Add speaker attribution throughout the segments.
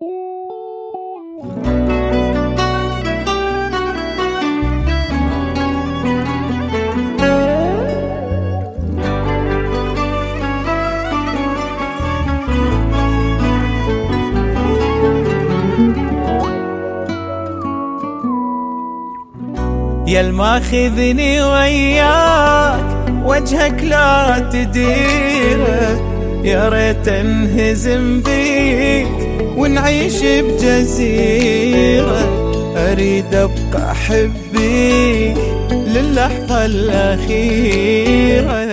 Speaker 1: يا الماخذني وياك وجهك لا تديره، يا ريت انهزم بيك ونعيش بجزيرة، اريد ابقى احبك للحظة الاخيرة.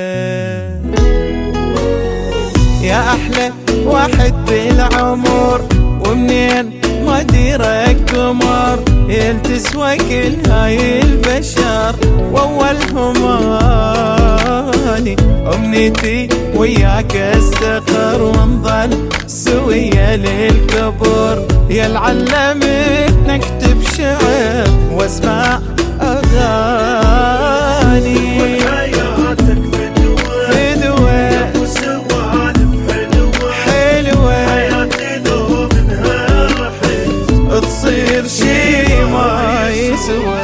Speaker 1: يا احلى واحد بالعمر ومنين ما ديرك قمر، يلتسوى كل هاي البشر واولهم اني، امنيتي وياك استقر ونظل سوية للكبر. يا العلمت نكتب شعر واسمع اغاني،
Speaker 2: وحياتك فدوة يا ابو سوالف حلوة، حياتي لو منها رحت
Speaker 1: تصير شي ما يسوى.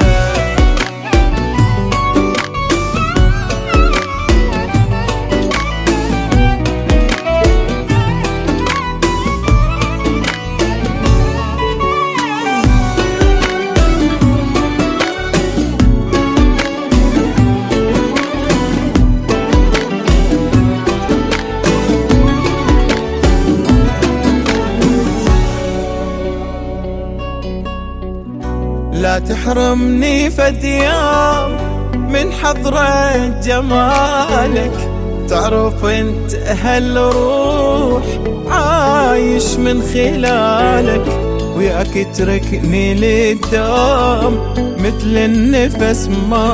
Speaker 1: لا تحرمني فد يوم من حضرة جمالك، تعرف انت هالروح عايش من خلالك، وياك تركني للدوم مثل النفس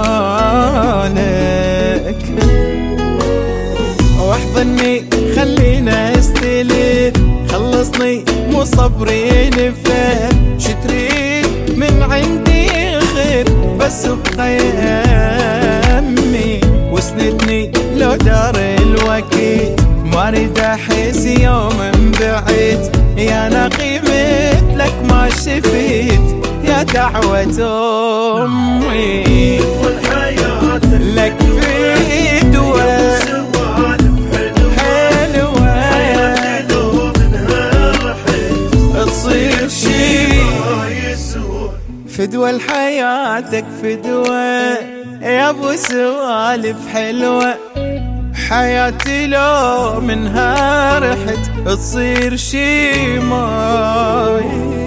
Speaker 1: مالك. واحضني خلينا استلذ، خلصني مو صبري نفذ، شتريد من عندي خير بس ابقى يمي، واسندني لو دار الوقت، ما اريد احس يوم من بعيد، يا نقي مثلك ما شفيت يا دعوة امي،
Speaker 2: والحياتك
Speaker 1: لك فدوة تصير شي فدوة لحياتك فدوة يا ابو سوالف حلوة، حياتي لو منها رحت تصير شي ما